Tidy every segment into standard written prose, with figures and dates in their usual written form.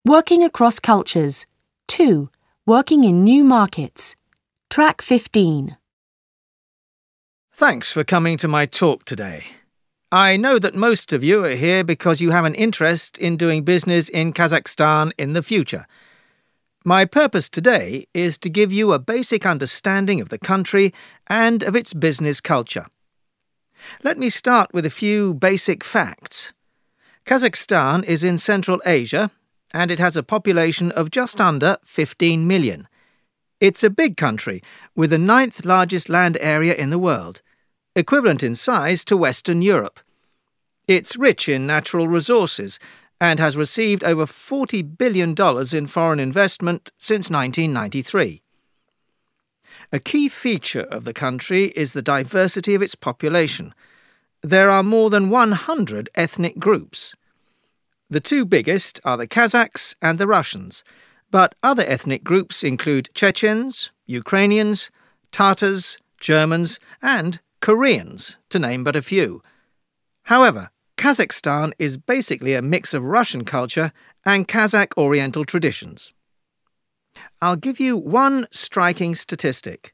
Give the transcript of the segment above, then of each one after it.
Working across cultures. 2. Working in new markets. Track 15. Thanks for coming to my talk today. I know that most of you are here because you have an interest in doing business in Kazakhstan in the future. My purpose today is to give you a basic understanding of the country and of its business culture. Let me start with a few basic facts. Kazakhstan is in Central Asia, and it has a population of just under 15 million. It's a big country, with the 9th largest land area in the world, equivalent in size to Western Europe. It's rich in natural resources and has received over $40 billion in foreign investment since 1993. A key feature of the country is the diversity of its population. There are more than 100 ethnic groups. The two biggest are the Kazakhs and the Russians, but other ethnic groups include Chechens, Ukrainians, Tatars, Germans, and Koreans, to name but a few. However, Kazakhstan is basically a mix of Russian culture and Kazakh Oriental traditions. I'll give you one striking statistic.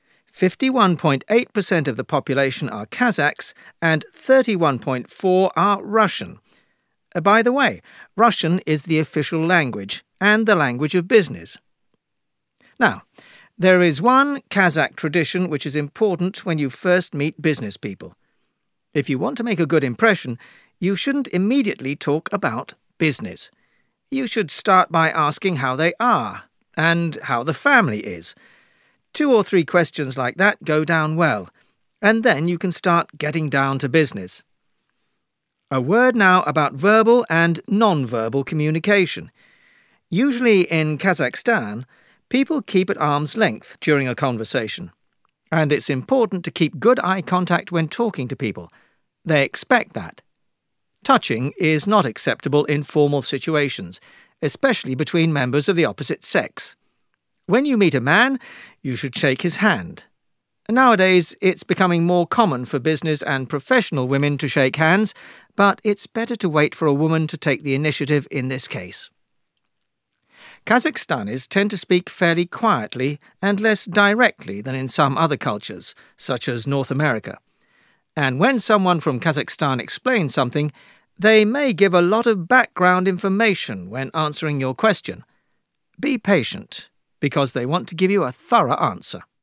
51.8% of the population are Kazakhs and 31.4% are Russian. By the way, Russian is the official language and the language of business. Now, there is one Kazakh tradition which is important when you first meet business people. If you want to make a good impression, you shouldn't immediately talk about business. You should start by asking how they are and how the family is. 2 or 3 questions like that go down well, and then you can start getting down to business. A word now about verbal and non-verbal communication. Usually in Kazakhstan, people keep at arm's length during a conversation. And it's important to keep good eye contact when talking to people. They expect that. Touching is not acceptable in formal situations, especially between members of the opposite sex. When you meet a man, you should shake his hand. Nowadays, it's becoming more common for business and professional women to shake hands, but it's better to wait for a woman to take the initiative in this case. Kazakhstanis tend to speak fairly quietly and less directly than in some other cultures, such as North America. And when someone from Kazakhstan explains something, they may give a lot of background information when answering your question. Be patient, because they want to give you a thorough answer.